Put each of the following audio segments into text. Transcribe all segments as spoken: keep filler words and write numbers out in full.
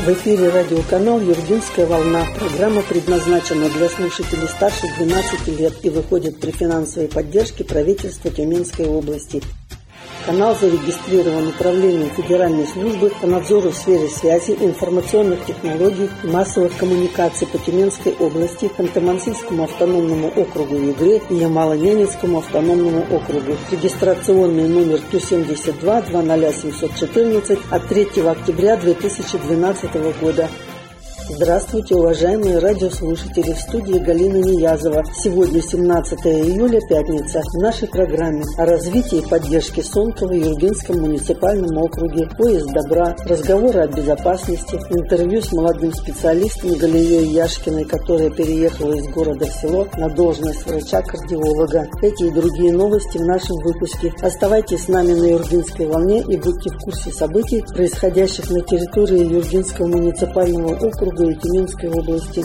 В эфире радиоканал «Юргинская волна». Программа предназначена для слушателей старше двенадцати лет и выходит при финансовой поддержке правительства Тюменской области. Канал зарегистрирован Управлением Федеральной службы по надзору в сфере связи, информационных технологий и массовых коммуникаций по Тюменской области, Ханты-Мансийскому автономному округу Югре и Ямало-Ненецкому автономному округу. Регистрационный номер Q семьдесят два две ноль семь четырнадцать от третьего октября две тысячи двенадцатого года. Здравствуйте, уважаемые радиослушатели, в студии Галина Ниязова. Сегодня семнадцатое июля, пятница. В нашей программе о развитии и поддержке Сонкова в Юргинском муниципальном округе, поезд добра, разговоры о безопасности, интервью с молодым специалистом Галией Яшкиной, которая переехала из города в село на должность врача-кардиолога. Эти и другие новости в нашем выпуске. Оставайтесь с нами на Юргинской волне и будьте в курсе событий, происходящих на территории Юргинского муниципального округа и Тюменской области.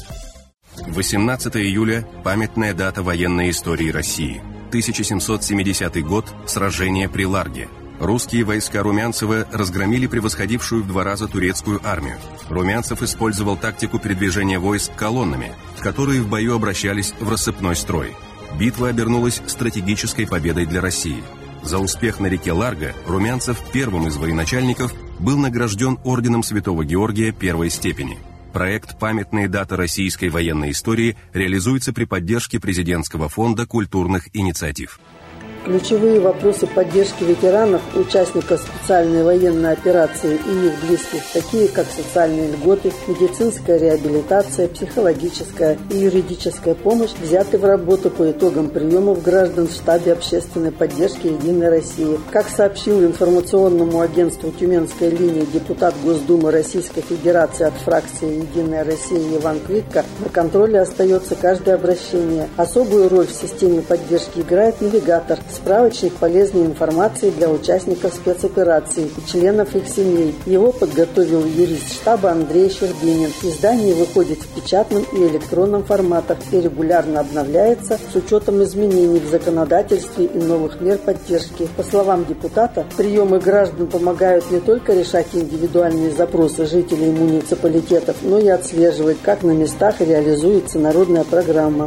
восемнадцатое июля – памятная дата военной истории России. тысяча семьсот семидесятый год – сражение при Ларге. Русские войска Румянцева разгромили превосходившую в два раза турецкую армию. Румянцев использовал тактику передвижения войск колоннами, которые в бою обращались в рассыпной строй. Битва обернулась стратегической победой для России. За успех на реке Ларга Румянцев, первым из военачальников, был награжден орденом Святого Георгия первой степени. Проект «Памятные даты российской военной истории» реализуется при поддержке Президентского фонда культурных инициатив. Ключевые вопросы поддержки ветеранов, участников специальной военной операции и их близких, такие как социальные льготы, медицинская реабилитация, психологическая и юридическая помощь, взяты в работу по итогам приемов граждан в штабе общественной поддержки «Единой России». Как сообщил информационному агентству «Тюменская линия» депутат Госдумы Российской Федерации от фракции «Единая Россия» Иван Квитко, на контроле остается каждое обращение. Особую роль в системе поддержки играет навигатор, справочник полезной информации для участников спецоперации и членов их семей. Его подготовил юрист штаба Андрей Щербинин. Издание выходит в печатном и электронном форматах и регулярно обновляется с учетом изменений в законодательстве и новых мер поддержки. По словам депутата, приемы граждан помогают не только решать индивидуальные запросы жителей муниципалитетов, но и отслеживать, как на местах реализуется народная программа.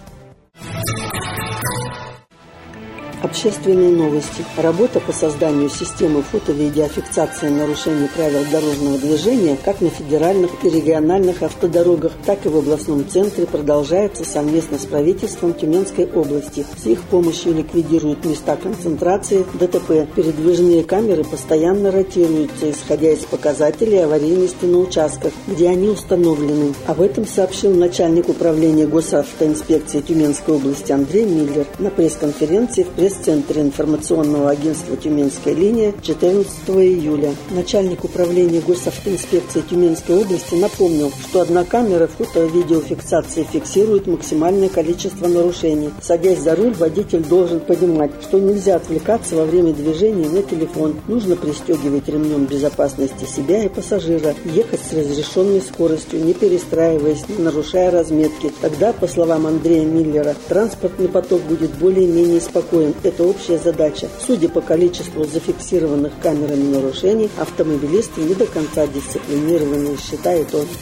Общественные новости. Работа по созданию системы фото-видеофиксации нарушений правил дорожного движения как на федеральных и региональных автодорогах, так и в областном центре продолжается совместно с правительством Тюменской области. С их помощью ликвидируют места концентрации ДТП. Передвижные камеры постоянно ротируются, исходя из показателей аварийности на участках, где они установлены. Об этом сообщил начальник управления госавтоинспекции Тюменской области Андрей Миллер на пресс-конференции в пресс в Центре информационного агентства «Тюменская линия» четырнадцатого июля. Начальник управления госавтоинспекции Тюменской области напомнил, что одна камера фото-видеофиксации фиксирует максимальное количество нарушений. Садясь за руль, водитель должен понимать, что нельзя отвлекаться во время движения на телефон. Нужно пристегивать ремнем безопасности себя и пассажира, ехать с разрешенной скоростью, не перестраиваясь, не нарушая разметки. Тогда, по словам Андрея Миллера, транспортный поток будет более-менее спокоен. Это общая задача. Судя по количеству зафиксированных камерами нарушений, автомобилисты не до конца дисциплинированы, считает он.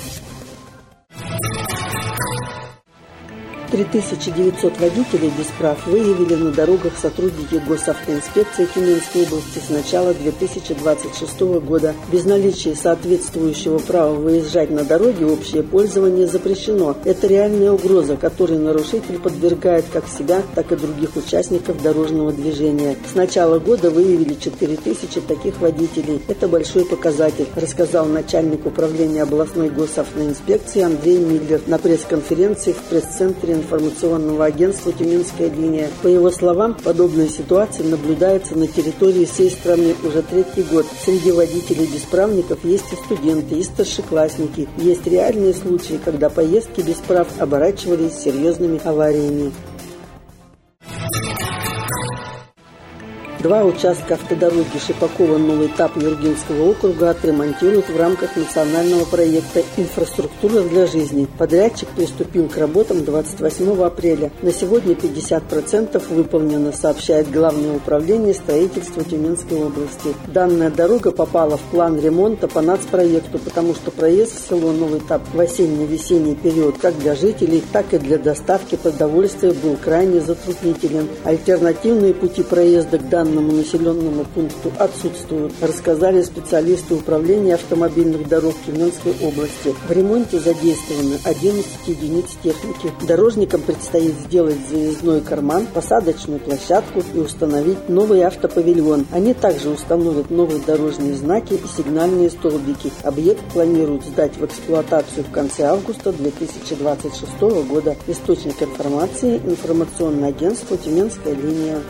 три тысячи девятьсот водителей без прав выявили на дорогах сотрудники госавтоинспекции Тюменской области с начала две тысячи двадцать шестого года. Без наличия соответствующего права выезжать на дороге общее пользование запрещено. Это реальная угроза, которой нарушитель подвергает как себя, так и других участников дорожного движения. С начала года выявили четыре тысячи таких водителей. Это большой показатель, рассказал начальник управления областной госавтоинспекции Андрей Миллер на пресс-конференции в пресс-центре информационного агентства «Тюменская линия». По его словам, подобная ситуация наблюдается на территории всей страны уже третий год. Среди водителей-бесправников есть и студенты, и старшеклассники. Есть реальные случаи, когда поездки без прав оборачивались серьезными авариями. Два участка автодороги Шипакова-Новый этап Юргинского округа отремонтируют в рамках национального проекта «Инфраструктура для жизни». Подрядчик приступил к работам двадцать восьмого апреля. На сегодня пятьдесят процентов выполнено, сообщает Главное управление строительства Тюменской области. Данная дорога попала в план ремонта по нацпроекту, потому что проезд в село Новый этап в осенне-весенний период как для жителей, так и для доставки продовольствия был крайне затруднителен. Альтернативные пути проезда к данному населенному пункту отсутствуют, рассказали специалисты управления автомобильных дорог Тюменской области. В ремонте задействованы одиннадцать единиц техники. Дорожникам предстоит сделать заездной карман, посадочную площадку и установить новый автопавильон. Они также установят новые дорожные знаки и сигнальные столбики. Объект планируют сдать в эксплуатацию в конце августа две тысячи двадцать шестого года. Источник информации – информационное агентство «Тюменская линия».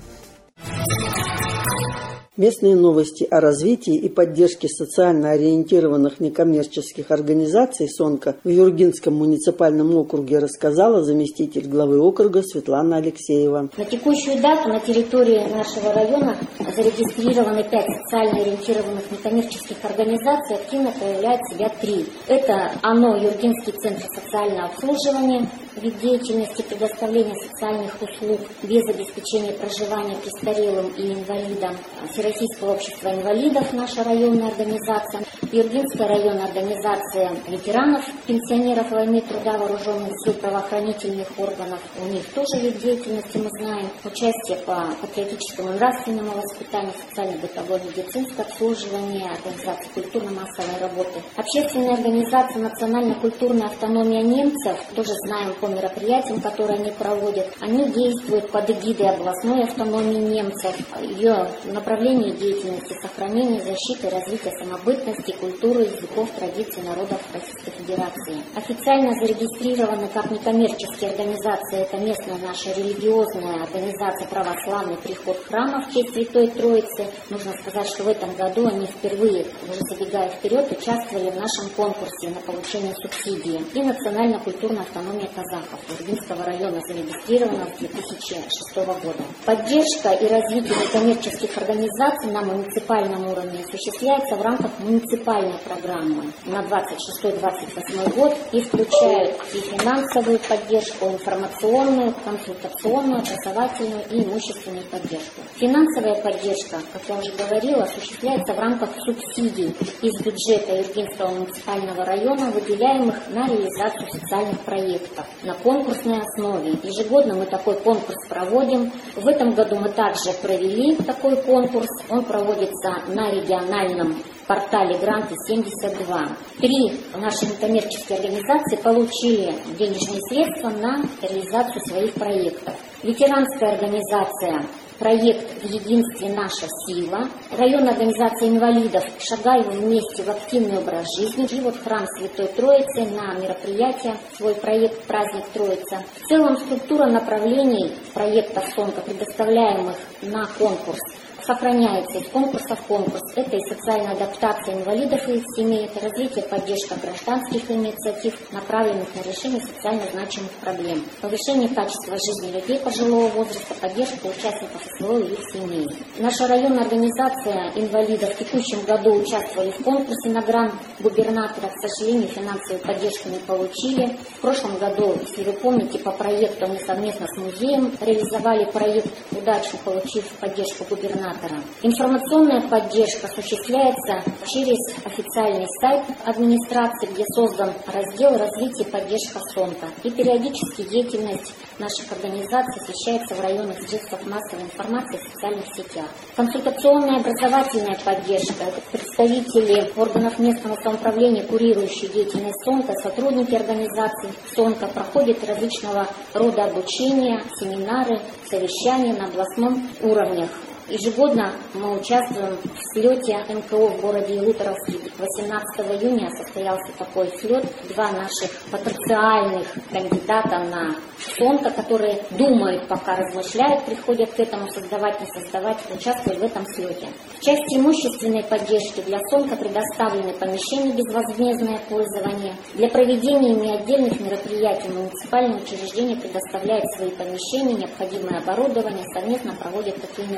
Местные новости о развитии и поддержке социально ориентированных некоммерческих организаций «Сонка» в Юргинском муниципальном округе рассказала заместитель главы округа Светлана Алексеева. На текущую дату на территории нашего района зарегистрированы пять социально ориентированных некоммерческих организаций, активно проявляют себя три. Это ОНО «Юргинский центр социального обслуживания», вид деятельности предоставления социальных услуг без обеспечения проживания престарелым и инвалидам, Всероссийского общества инвалидов, наша районная организация, Юргинская районная организация ветеранов, пенсионеров войны, труда, вооруженных сил, правоохранительных органов. У них тоже вид деятельности мы знаем. Участие по патриотическому и нравственному воспитанию, социально-бытовой медицинское обслуживание, организация культурно-массовой работы. Общественная организация «Национально-культурная автономия немцев», тоже знаем по мероприятиям, которые они проводят. Они действуют под эгидой областной автономии немцев. Ее направление деятельности — сохранение, защиты, развитие самобытности, культуры, языков, традиций народов Российской Федерации. Официально зарегистрированы как некоммерческие организации. Это местная наша религиозная организация «Православный приход храма» в честь Святой Троицы. Нужно сказать, что в этом году они впервые, уже забегая вперед, участвовали в нашем конкурсе на получение субсидии. И национально-культурная автономия казахов Юргинского района зарегистрирована с две тысячи шестого года. Поддержка и развитие некоммерческих организаций на муниципальном уровне осуществляется в рамках муниципальной программы на двадцать шестой — двадцать восьмой год и включают и финансовую поддержку, информационную, консультационную, образовательную и имущественную поддержку. Финансовая поддержка, как я уже говорила, осуществляется в рамках субсидий из бюджета Юргинского муниципального района, выделяемых на реализацию социальных проектов на конкурсной основе. Ежегодно мы такой конкурс проводим. В этом году мы также провели такой конкурс. Он проводится на региональном портале «Гранты семьдесят два». Три наши некоммерческие организации получили денежные средства на реализацию своих проектов. Ветеранская организация «Проект в единстве наша сила», районная организация инвалидов «Шагаем вместе в активный образ жизни» и вот храм Святой Троицы на мероприятие, свой проект «Праздник Троица». В целом структура направлений проектов «Сонка», предоставляемых на конкурс, сохраняется из конкурса в конкурс. Это и социальная адаптация инвалидов и их семей, это развитие, поддержка гражданских инициатив, направленных на решение социально значимых проблем, повышение качества жизни людей пожилого возраста, поддержка участников СВО и их семей. Наша районная организация инвалидов в текущем году участвовали в конкурсе на грант губернатора. К сожалению, финансовую поддержку не получили. В прошлом году, если вы помните, по проекту они совместно с музеем реализовали проект, удачно получив поддержку губернатора. Информационная поддержка осуществляется через официальный сайт администрации, где создан раздел «Развитие и поддержка СОНКа». И периодически деятельность наших организаций освещается в районных средствах массовой информации и социальных сетях. Консультационная и образовательная поддержка. Это представители органов местного самоуправления, курирующие деятельность СОНКа, сотрудники организаций СОНКа проходят различного рода обучения, семинары, совещания на областном уровне. Ежегодно мы участвуем в слете эн ка о в городе Елуторовске. восемнадцатого июня состоялся такой слет. Два наших потенциальных кандидата на СОНКа, которые думают, пока размышляют, приходят к этому, создавать, не создавать, участвовали в этом слете. В части имущественной поддержки для СОНКа предоставлены помещения безвозмездное пользование. Для проведения ими отдельных мероприятий муниципальные учреждения предоставляют свои помещения, необходимое оборудование, совместно проводят такие мероприятия.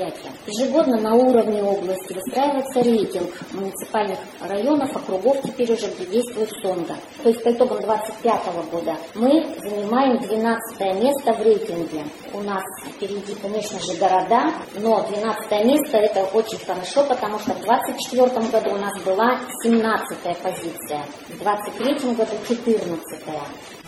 мероприятия. Ежегодно на уровне области выстраивается рейтинг муниципальных районов, округов теперь уже, где действует СОНГа. То есть по итогам двадцать пятого года мы занимаем двенадцатое место в рейтинге. У нас впереди, конечно же, города, но двенадцатое место это очень хорошо, потому что в двадцать четвёртом году у нас была семнадцатая позиция, в двадцать третьем году четырнадцатая.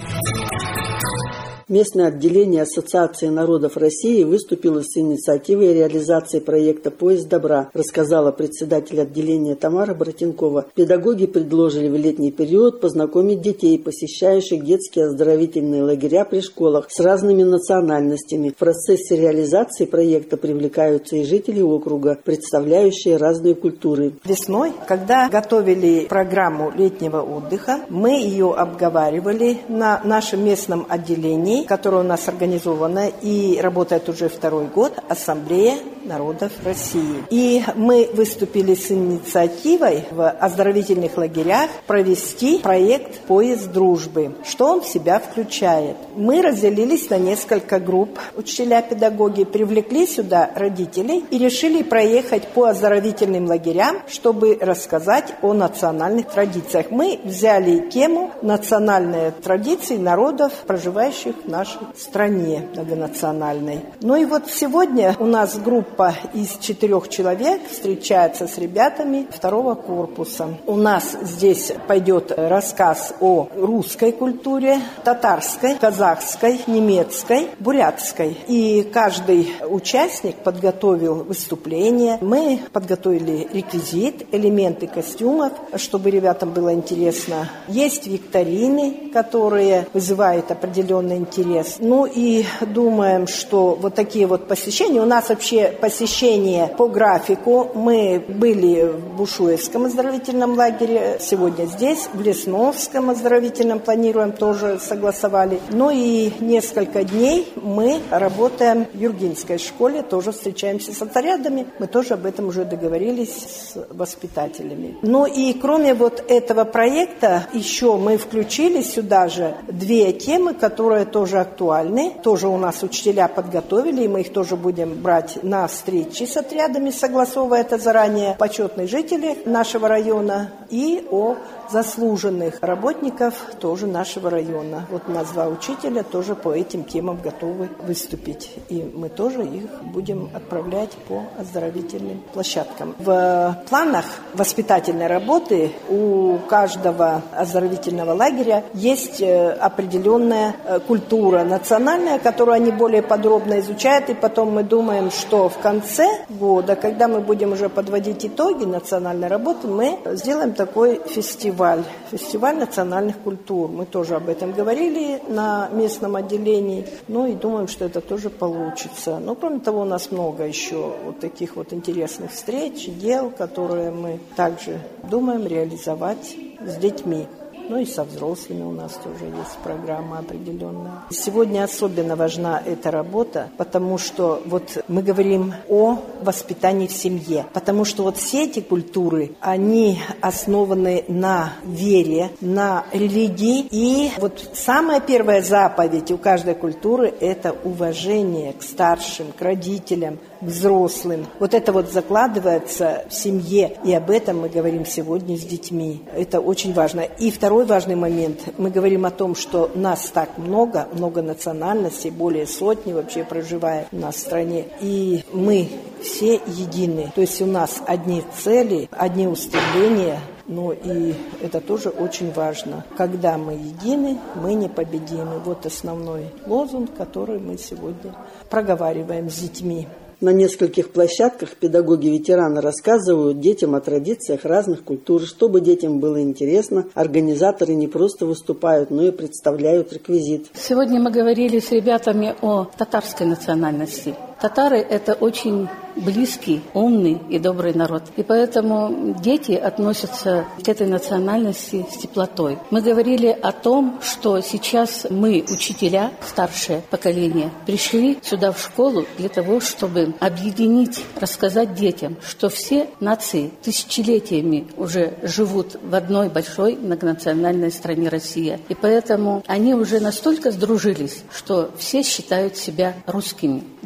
Местное отделение Ассоциации народов России выступило с инициативой реализации проекта «Поезд добра», рассказала председатель отделения Тамара Братенкова. Педагоги предложили в летний период познакомить детей, посещающих детские оздоровительные лагеря при школах с разными национальностями. В процессе реализации проекта привлекаются и жители округа, представляющие разные культуры. Весной, когда готовили программу летнего отдыха, мы ее обговаривали на нашем местном отделении, которая у нас организована и работает уже второй год, Ассамблея народов России. И мы выступили с инициативой в оздоровительных лагерях провести проект «Поезд дружбы». Что он в себя включает? Мы разделились на несколько групп. Учителя-педагоги привлекли сюда родителей и решили проехать по оздоровительным лагерям, чтобы рассказать о национальных традициях. Мы взяли тему «Национальные традиции народов, проживающих в нашей стране многонациональной». Ну и вот сегодня у нас группа из четырех человек встречается с ребятами второго корпуса. У нас здесь пойдет рассказ о русской культуре, татарской, казахской, немецкой, бурятской. И каждый участник подготовил выступление. Мы подготовили реквизит, элементы костюмов, чтобы ребятам было интересно. Есть викторины, которые вызывают определенный интерес. Ну и думаем, что вот такие вот посещения. У нас вообще посещение по графику. Мы были в Бушуевском оздоровительном лагере, сегодня здесь, в Лесновском оздоровительном планируем, тоже согласовали. Ну и несколько дней мы работаем в Юргинской школе, тоже встречаемся с отрядами. Мы тоже об этом уже договорились с воспитателями. Ну и кроме вот этого проекта, еще мы включили сюда же две темы, которые тоже актуальны. Тоже у нас учителя подготовили, и мы их тоже будем брать на встречи с отрядами, согласовывая это заранее. Почетные жители нашего района и о заслуженных работников тоже нашего района. Вот у нас два учителя тоже по этим темам готовы выступить. И мы тоже их будем отправлять по оздоровительным площадкам. В планах воспитательной работы у каждого оздоровительного лагеря есть определенная культура национальная, которую они более подробно изучают. И потом мы думаем, что в конце года, когда мы будем уже подводить итоги национальной работы, мы сделаем такой фестиваль. Фестиваль национальных культур. Мы тоже об этом говорили на местном отделении. Ну и думаем, что это тоже получится. Но кроме того, у нас много еще вот таких вот интересных встреч, дел, которые мы также думаем реализовать с детьми. Ну и со взрослыми у нас тоже есть программа определенная. Сегодня особенно важна эта работа, потому что вот мы говорим о воспитании в семье. Потому что вот все эти культуры, они основаны на вере, на религии. И вот самая первая заповедь у каждой культуры – это уважение к старшим, к родителям, к взрослым. Вот это вот закладывается в семье. И об этом мы говорим сегодня с детьми. Это очень важно. И второй важный момент. Мы говорим о том, что нас так много, много национальностей, более сотни вообще проживает у нас в стране. И мы все едины. То есть у нас одни цели, одни устремления. Ну и это тоже очень важно. Когда мы едины, мы непобедимы. Вот основной лозунг, который мы сегодня проговариваем с детьми. На нескольких площадках педагоги-ветераны рассказывают детям о традициях разных культур. Чтобы детям было интересно, организаторы не просто выступают, но и представляют реквизит. Сегодня мы говорили с ребятами о татарской национальности. Татары – это очень близкий, умный и добрый народ. И поэтому дети относятся к этой национальности с теплотой. Мы говорили о том, что сейчас мы, учителя, старшее поколение, пришли сюда в школу для того, чтобы объединить, рассказать детям, что все нации тысячелетиями уже живут в одной большой многонациональной стране Россия. И поэтому они уже настолько сдружились, что все считают себя русскими. Даже татары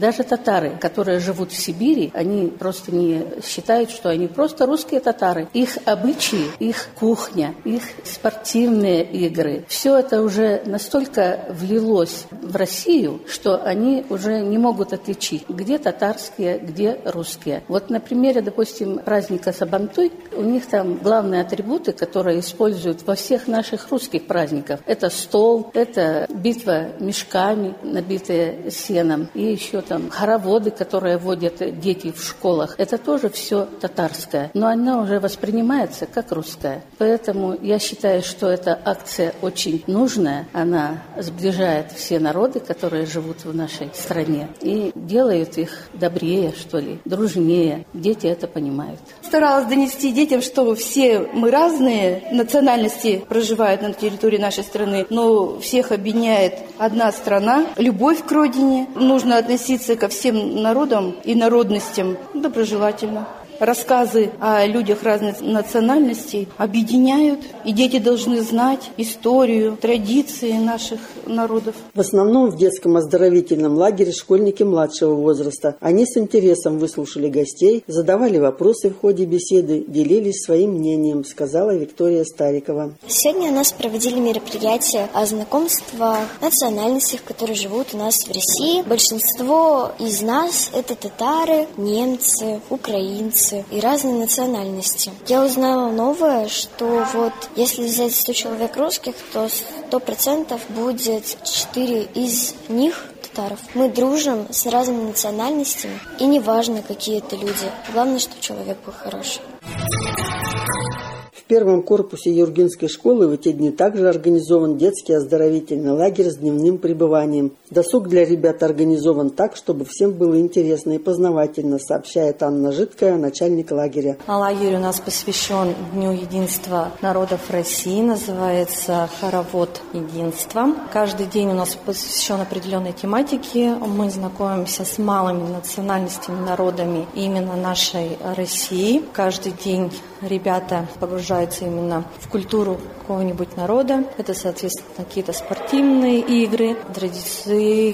татары, которые живут в Сибири, они просто не считают, что они просто русские татары. Их обычаи, их кухня, их спортивные игры, все это уже настолько влилось в Россию, что они уже не могут отличить, где татарские, где русские. Вот на примере, допустим, праздника Сабантуй, у них там главные атрибуты, которые используют во всех наших русских праздниках. Это стол, это битва мешками, набитые сеном, и еще там хороводы, которые водят дети в школах. Это тоже все татарское, но она уже воспринимается как русская. Поэтому я считаю, что эта акция очень нужная. Она сближает все народы, которые живут в нашей стране, и делает их добрее, что ли, дружнее. Дети это понимают. Старалась донести детям, что все мы разные национальности проживают на территории нашей страны, но всех объединяет одна страна, любовь к родине. Нужно относиться ко всем народам и народностям доброжелательно. Рассказы о людях разных национальностей объединяют, и дети должны знать историю, традиции наших народов. В основном в детском оздоровительном лагере школьники младшего возраста. Они с интересом выслушали гостей, задавали вопросы в ходе беседы, делились своим мнением, сказала Виктория Старикова. Сегодня у нас проводили мероприятие о знакомстве национальностей, которые живут у нас в России. Большинство из нас это татары, немцы, украинцы и разные национальности. Я узнала новое, что вот если взять сто человек русских, то сто процентов будет четыре из них татаров. Мы дружим с разными национальностями, и неважно, какие это люди. Главное, чтобы человек был хороший. В первом корпусе Юргинской школы в эти дни также организован детский оздоровительный лагерь с дневным пребыванием. Досуг для ребят организован так, чтобы всем было интересно и познавательно, сообщает Анна Жидкая, начальник лагеря. Лагерь у нас посвящен Дню единства народов России, называется «Хоровод единства». Каждый день у нас посвящен определенной тематике. Мы знакомимся с малыми национальностями, народами именно нашей России. Каждый день ребята погружаются именно в культуру какого-нибудь народа. Это, соответственно, какие-то спортивные игры, традиции,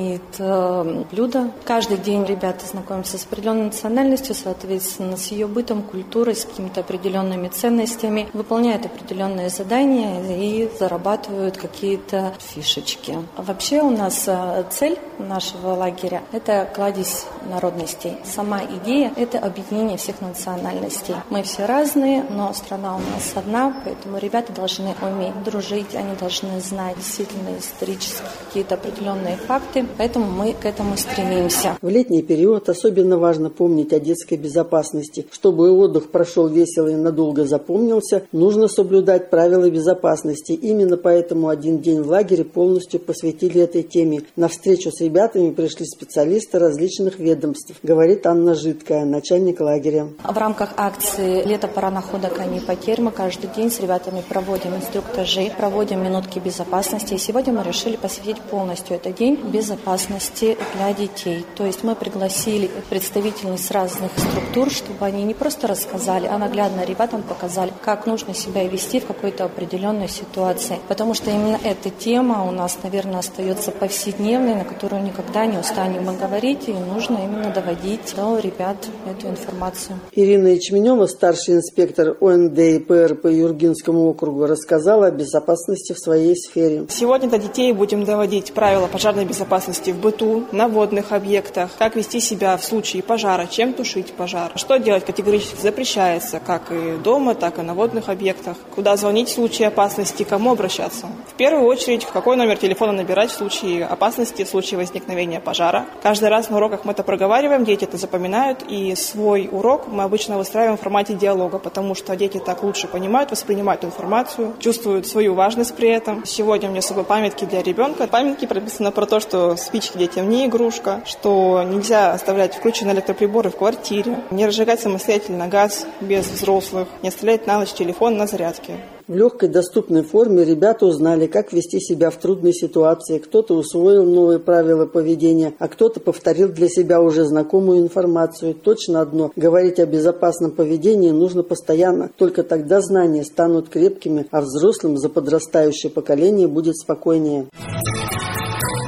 какие-то блюда. Каждый день ребята знакомятся с определенной национальностью, соответственно, с ее бытом, культурой, с какими-то определенными ценностями, выполняют определенные задания и зарабатывают какие-то фишечки. Вообще у нас цель нашего лагеря – это кладезь народностей. Сама идея – это объединение всех национальностей. Мы все разные, но страна у нас одна, поэтому ребята должны уметь дружить, они должны знать действительно исторические какие-то определенные факты, поэтому мы к этому стремимся. В летний период особенно важно помнить о детской безопасности. Чтобы отдых прошел весело и надолго запомнился, нужно соблюдать правила безопасности. Именно поэтому один день в лагере полностью посвятили этой теме. На встречу с ребятами пришли специалисты различных ведомств, говорит Анна Жидкая, начальник лагеря. В рамках акции «Лето пора находок, а не потерь» мы каждый день с ребятами проводим инструктажи, проводим минутки безопасности. И сегодня мы решили посвятить полностью этот день безопасности для детей. То есть мы пригласили представителей с разных структур, чтобы они не просто рассказали, а наглядно ребятам показали, как нужно себя вести в какой-то определенной ситуации. Потому что именно эта тема у нас, наверное, остается повседневной, на которую никогда не устанем мы говорить, и нужно именно доводить до ребят эту информацию. Ирина Ячменева, старший инспектор О Н Д и П Р по Юргинскому округу, рассказала о безопасности в своей сфере. Сегодня для детей будем доводить правила пожарной безопасности в быту, на водных объектах, как вести себя в случае пожара, чем тушить пожар, что делать категорически запрещается, как и дома, так и на водных объектах, куда звонить в случае опасности, кому обращаться. В первую очередь, в какой номер телефона набирать в случае опасности, в случае возникновения пожара. Каждый раз на уроках мы это проговариваем, дети это запоминают, и свой урок мы обычно выстраиваем в формате диалога, потому что дети так лучше понимают, воспринимают информацию, чувствуют свою важность при этом. Сегодня у меня с собой памятки для ребенка. В памятке прописано про то, что спички детям не игрушка, что нельзя оставлять включенные электроприборы в квартире, не разжигать самостоятельно газ без взрослых, не оставлять на ночь телефон на зарядке. В легкой доступной форме ребята узнали, как вести себя в трудной ситуации. Кто-то усвоил новые правила поведения, а кто-то повторил для себя уже знакомую информацию. Точно одно – говорить о безопасном поведении нужно постоянно. Только тогда знания станут крепкими, а взрослым за подрастающее поколение будет спокойнее.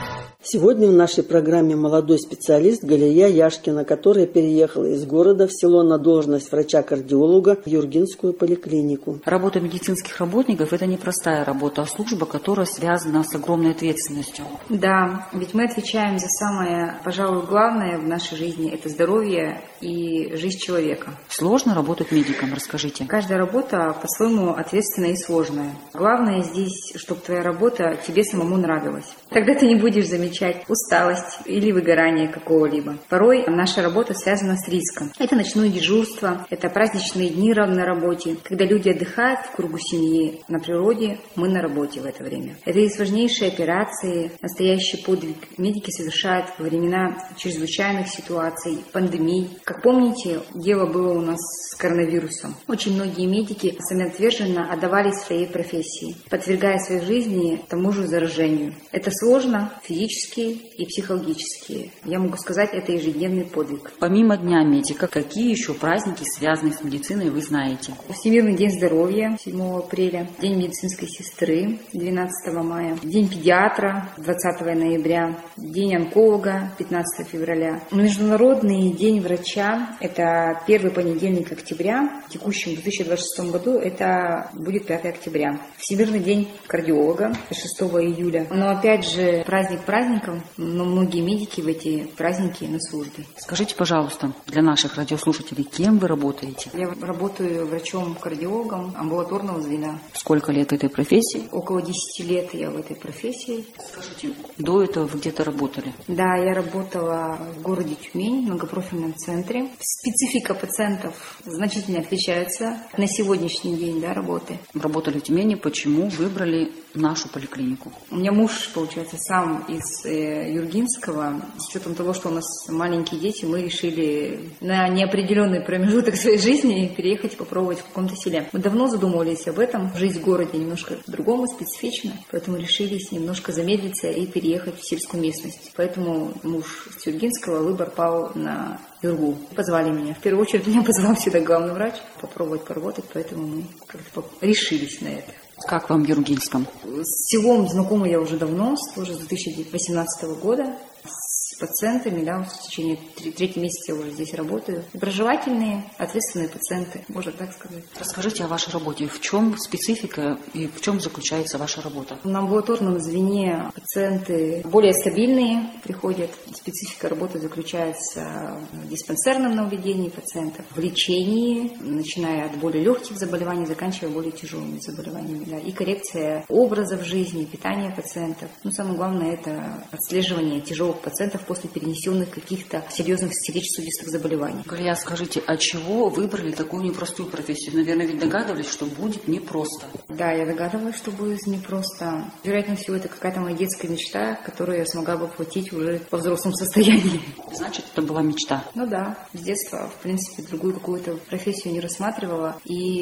Сегодня в нашей программе молодой специалист Галия Яшкина, которая переехала из города в село на должность врача-кардиолога в Юргинскую поликлинику. Работа медицинских работников – это не простая работа, а служба, которая связана с огромной ответственностью. Да, ведь мы отвечаем за самое, пожалуй, главное в нашей жизни – это здоровье и жизнь человека. Сложно работать медиком, расскажите. Каждая работа по-своему ответственная и сложная. Главное здесь, чтобы твоя работа тебе самому нравилась. Тогда ты не будешь замечать усталость или выгорание какого-либо. Порой наша работа связана с риском. Это ночное дежурство, это праздничные дни на работе, когда люди отдыхают в кругу семьи на природе, мы на работе в это время. Это и сложнейшие операции, настоящий подвиг медики совершают во времена чрезвычайных ситуаций, пандемий. Как помните, дело было у нас с коронавирусом. Очень многие медики самоотверженно отдавали своей профессии, подвергая своей жизни тому же заражению. Это сложно, физически и психологически. Я могу сказать, это ежедневный подвиг. Помимо Дня медика, какие еще праздники, связанные с медициной, вы знаете? Всемирный день здоровья седьмого апреля, День медицинской сестры двенадцатого мая, День педиатра двадцатого ноября, День онколога пятнадцатого февраля. Международный день врача – это первый понедельник октября. В текущем две тысячи двадцать шестом году это будет пятого октября. Всемирный день кардиолога шестого июля. Но опять же, праздник праздником, но многие медики в эти праздники на службе. Скажите, пожалуйста, для наших радиослушателей, кем вы работаете? Я работаю врачом-кардиологом амбулаторного звена. Сколько лет этой профессии? Около десяти лет я в этой профессии. Скажите, до этого вы где-то работали? Да, я работала в городе Тюмень, в многопрофильном центре. Специфика пациентов значительно отличается на сегодняшний день, да, работы. Работали в Тюмени, почему выбрали нашу поликлинику? У меня муж, получается, сам из э, Юргинского. С учетом того, что у нас маленькие дети, мы решили на неопределенный промежуток своей жизни переехать и попробовать в каком-то селе. Мы давно задумывались об этом. Жизнь в городе немножко по-другому, специфична, поэтому решились немножко замедлиться и переехать в сельскую местность. Поэтому муж с Юргинского, выбор пал на Юргу. Позвали меня. В первую очередь меня позвал сюда главный врач, попробовать поработать, поэтому мы как-то решились на это. Как вам в Юргинском? С селом знакома я уже давно, тоже с две тысячи восемнадцатого года. С пациентами, да, в течение третьего месяца я уже здесь работаю. Доброжелательные, ответственные пациенты, можно так сказать. Расскажите о вашей работе. В чем специфика и в чем заключается ваша работа? На амбулаторном звене пациенты более стабильные приходят. Специфика работы заключается в диспансерном наблюдении пациентов, в лечении, начиная от более легких заболеваний, заканчивая более тяжелыми заболеваниями. Да, и коррекция образов жизни, питания пациентов. Но самое главное – это отслеживание тяжелых пациентов после перенесенных каких-то серьезных сердечно-сосудистых заболеваний. Галия, скажите, а чего выбрали такую непростую профессию? Наверное, ведь догадывались, что будет непросто. Да, я догадывалась, что будет непросто. Вероятнее всего, это какая-то моя детская мечта, которую я смогла бы воплотить уже во взрослом состоянии. Значит, это была мечта? Ну да, с детства, в принципе, другую какую-то профессию не рассматривала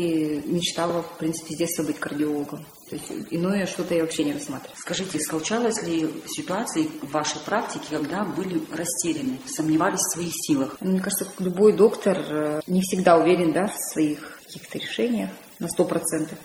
и мечтала, в принципе, с детства быть кардиологом. То есть иное что-то я вообще не рассматривала. Скажите, случалось ли ситуации в вашей практике, когда были растеряны, сомневались в своих силах? Мне кажется, любой доктор не всегда уверен, да, в своих каких-то решениях на сто процентов.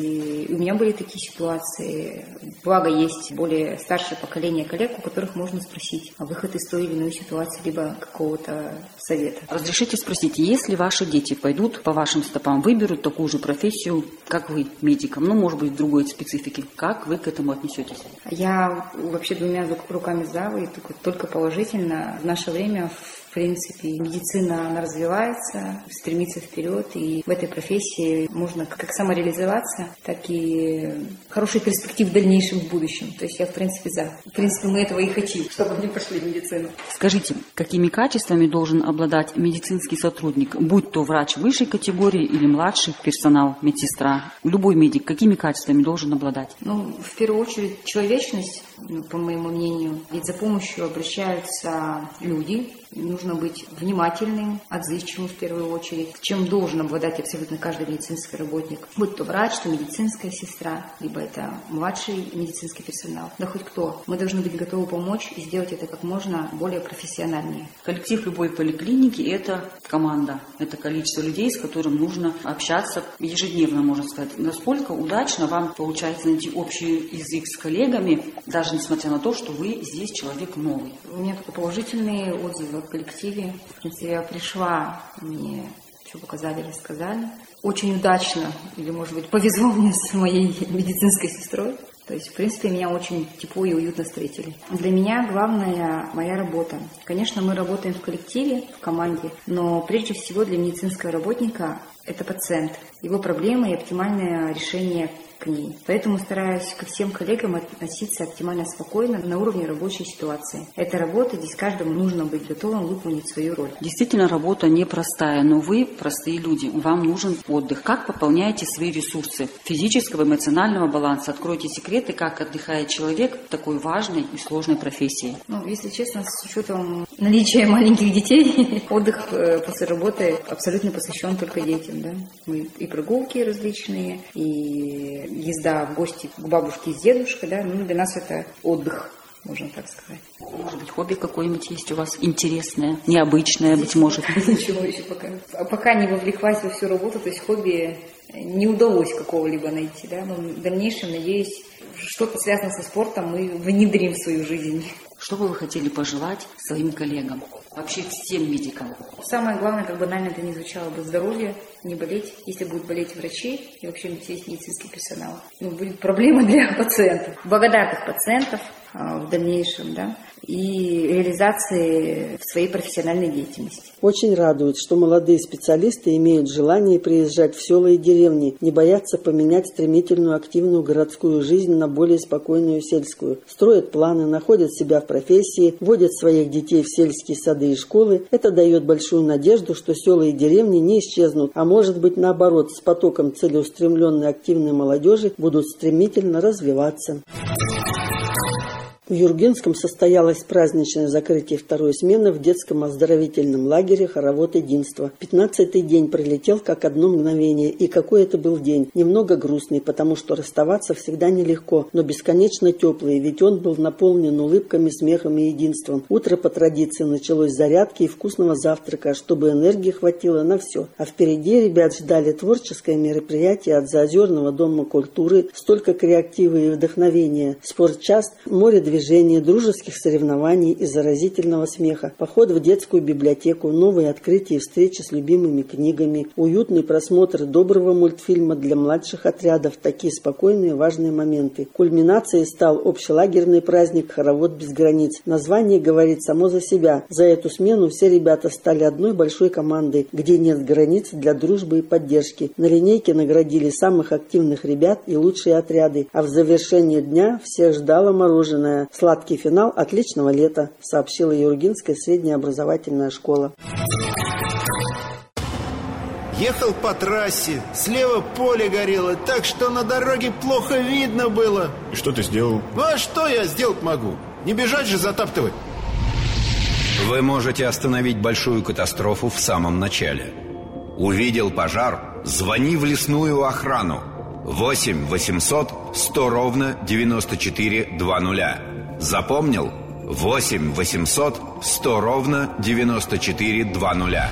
И у меня были такие ситуации. Благо, есть более старшее поколение коллег, у которых можно спросить о выход из той или иной ситуации, либо какого-то совета. Разрешите спросить, если ваши дети пойдут по вашим стопам, выберут такую же профессию, как вы, медиком, ну, может быть, в другой специфике, как вы к этому отнесетесь? Я вообще двумя руками за, и только положительно. В наше время, в принципе, медицина, она развивается, стремится вперед, и в этой профессии можно как самореализоваться, так и хорошие перспективы в дальнейшем, в будущем. То есть я, в принципе, за. В принципе, мы этого и хотим, чтобы они пошли в медицину. Скажите, какими качествами должен обладать медицинский сотрудник, будь то врач высшей категории или младший персонал, медсестра? Любой медик какими качествами должен обладать? Ну, в первую очередь, человечность, по моему мнению. Ведь за помощью обращаются люди. Нужно быть внимательным, отзывчивым в первую очередь, чем должен обладать абсолютно каждый медицинский работник. Будь то врач, то медицинская сестра, либо это младший медицинский персонал, да хоть кто. Мы должны быть готовы помочь и сделать это как можно более профессиональнее. Коллектив любой поликлиники – это команда, это количество людей, с которым нужно общаться ежедневно, можно сказать. Насколько удачно вам получается найти общий язык с коллегами, даже даже несмотря на то, что вы здесь человек новый? У меня только положительные отзывы в коллективе. Если я пришла, мне все показали, рассказали. Очень удачно, или, может быть, повезло мне с моей медицинской сестрой. То есть, в принципе, меня очень тепло и уютно встретили. Для меня главная моя работа. Конечно, мы работаем в коллективе, в команде, но прежде всего для медицинского работника это пациент, его проблемы и оптимальное решение к ней. Поэтому стараюсь ко всем коллегам относиться оптимально спокойно на уровне рабочей ситуации. Это работа, здесь каждому нужно быть готовым выполнить свою роль. Действительно, работа непростая, но вы простые люди, вам нужен отдых. Как пополняете свои ресурсы физического, эмоционального баланса? Откройте секреты, как отдыхает человек в такой важной и сложной профессии. Ну, если честно, с учетом наличия маленьких детей, отдых после работы абсолютно посвящен только детям. Да? Мы и прогулки различные, и езда в гости к бабушке с дедушкой, да, ну, для нас это отдых, можно так сказать. Может быть, хобби какое-нибудь есть у вас интересное, необычное, быть может? Ничего еще пока. Пока не вовлеклась во всю работу, то есть хобби не удалось какого-либо найти, да, но в дальнейшем, надеюсь, что-то связанное со спортом мы внедрим в свою жизнь. Что бы вы хотели пожелать своим коллегам, вообще всем медикам? Самое главное, как банально это не звучало бы, здоровье, не болеть. Если будут болеть врачи и вообще весь медицинский персонал, ну, будет проблема для пациентов, благодарных пациентов а, в дальнейшем, да, и реализации в своей профессиональной деятельности. Очень радует, что молодые специалисты имеют желание приезжать в села и деревни, не боятся поменять стремительную активную городскую жизнь на более спокойную сельскую. Строят планы, находят себя в профессии, водят своих детей в сельские сады и школы. Это дает большую надежду, что села и деревни не исчезнут, а может быть наоборот, с потоком целеустремленной активной молодежи будут стремительно развиваться. В Юргенском состоялось праздничное закрытие второй смены в детском оздоровительном лагере «Хоровод единства». Пятнадцатый день пролетел как одно мгновение, и какой это был день. Немного грустный, потому что расставаться всегда нелегко, но бесконечно теплый, ведь он был наполнен улыбками, смехом и единством. Утро по традиции началось с зарядки и вкусного завтрака, чтобы энергии хватило на все. А впереди ребят ждали творческое мероприятие от Заозерного дома культуры, столько креатива и вдохновения, спортчас, море движений, дружеских соревнований и заразительного смеха, поход в детскую библиотеку, новые открытия и встречи с любимыми книгами, уютный просмотр доброго мультфильма для младших отрядов, такие спокойные важные моменты. Кульминацией стал общелагерный праздник «Хоровод без границ». Название говорит само за себя. За эту смену все ребята стали одной большой командой, где нет границ для дружбы и поддержки. На линейке наградили самых активных ребят и лучшие отряды, а в завершении дня всех ждало мороженое. Сладкий финал отличного лета, сообщила Юргинская средняя образовательная школа. Ехал по трассе, слева поле горело, так что на дороге плохо видно было. И что ты сделал? Ну а что я сделать могу? Не бежать же затаптывать. Вы можете остановить большую катастрофу в самом начале. Увидел пожар? Звони в лесную охрану. восемь восемьсот сто ровно девяносто четыре двадцать. Запомнил? восемь восемьсот сто ровно девяносто четыре двадцать.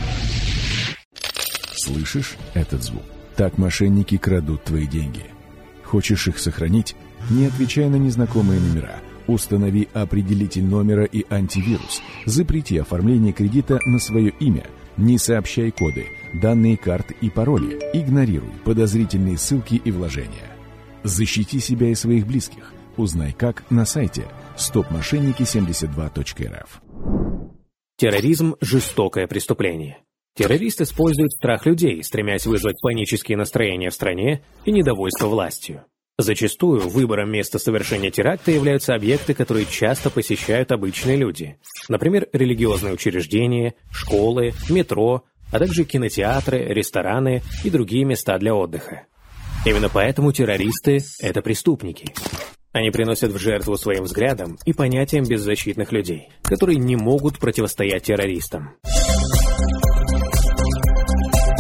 Слышишь этот звук? Так мошенники крадут твои деньги. Хочешь их сохранить? Не отвечай на незнакомые номера. Установи определитель номера и антивирус. Запрети оформление кредита на свое имя. Не сообщай коды, данные карт и пароли. Игнорируй подозрительные ссылки и вложения. Защити себя и своих близких. Узнай как на сайте стоп мошенники семьдесят два точка эр эф. Терроризм – жестокое преступление. Террорист использует страх людей, стремясь вызвать панические настроения в стране и недовольство властью. Зачастую выбором места совершения теракта являются объекты, которые часто посещают обычные люди. Например, религиозные учреждения, школы, метро, а также кинотеатры, рестораны и другие места для отдыха. Именно поэтому террористы – это преступники. Они приносят в жертву своим взглядам и понятиям беззащитных людей, которые не могут противостоять террористам.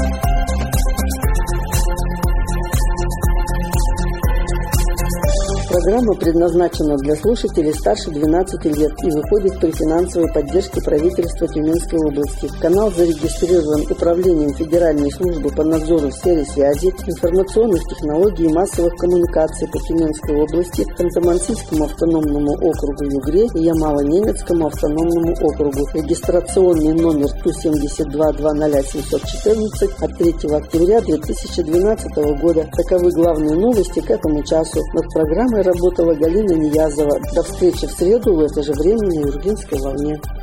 В Программа предназначена для слушателей старше двенадцати лет и выходит при финансовой поддержке правительства Тюменской области. Канал зарегистрирован Управлением Федеральной службы по надзору в сфере связи, информационных технологий и массовых коммуникаций по Тюменской области, Ханты-Мансийскому автономному округу Югре и Ямало-Ненецкому автономному округу. Регистрационный номер Ту семьдесят два два ноль семьсот четырнадцать от третьего октября две тысячи двенадцатого года. Таковы главные новости к этому часу. Над программой работала Галина Ниязова. До встречи в среду в это же время на Юргинской волне.